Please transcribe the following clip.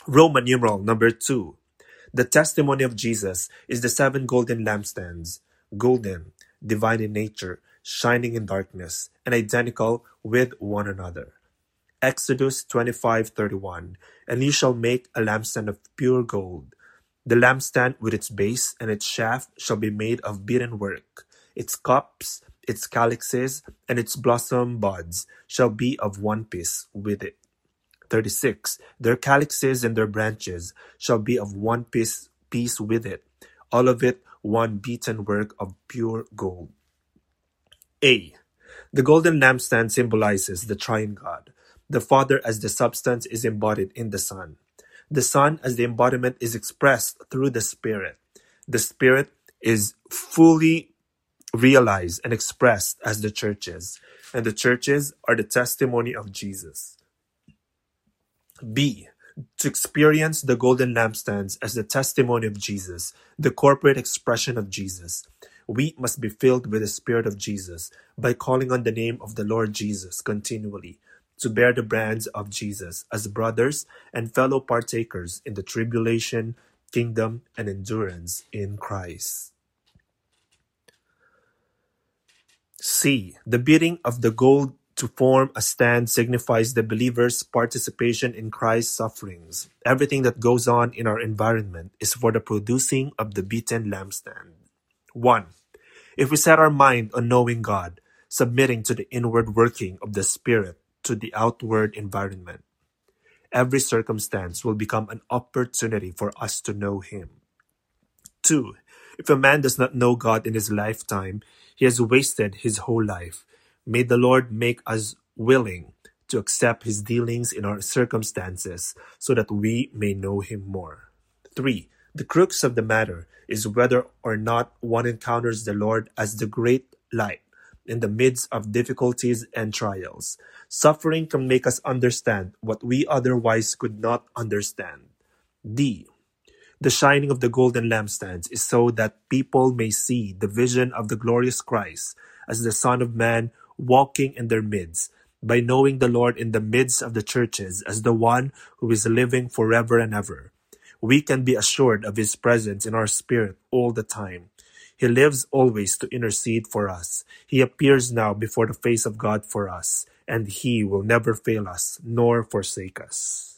Roman numeral number 2. The testimony of Jesus is the 7 golden lampstands, golden, divine in nature, shining in darkness, and identical with one another. Exodus 25:31. And you shall make a lampstand of pure gold. The lampstand with its base and its shaft shall be made of beaten work. Its cups, its calyxes, and its blossom buds shall be of one piece with it. 36. Their calyxes and their branches shall be of one piece with it, all of it one beaten work of pure gold. A. The golden lampstand symbolizes the triune God. The Father as the substance is embodied in the Son. The Son as the embodiment is expressed through the Spirit. The Spirit is fully realized and expressed as the churches, and the churches are the testimony of Jesus. B. To experience the golden lampstands as the testimony of Jesus, the corporate expression of Jesus, we must be filled with the Spirit of Jesus by calling on the name of the Lord Jesus continually, to bear the brands of Jesus as brothers and fellow partakers in the tribulation, kingdom, and endurance in Christ. C. The beating of the gold to form a stand signifies the believer's participation in Christ's sufferings. Everything that goes on in our environment is for the producing of the beaten lampstand. 1. If we set our mind on knowing God, submitting to the inward working of the Spirit to the outward environment, every circumstance will become an opportunity for us to know Him. 2. If a man does not know God in his lifetime, he has wasted his whole life. May the Lord make us willing to accept His dealings in our circumstances so that we may know Him more. 3. The crux of the matter is whether or not one encounters the Lord as the great light in the midst of difficulties and trials. Suffering can make us understand what we otherwise could not understand. D. The shining of the golden lampstands is so that people may see the vision of the glorious Christ as the Son of Man walking in their midst, by knowing the Lord in the midst of the churches as the one who is living forever and ever. We can be assured of His presence in our spirit all the time. He lives always to intercede for us. He appears now before the face of God for us, and He will never fail us nor forsake us.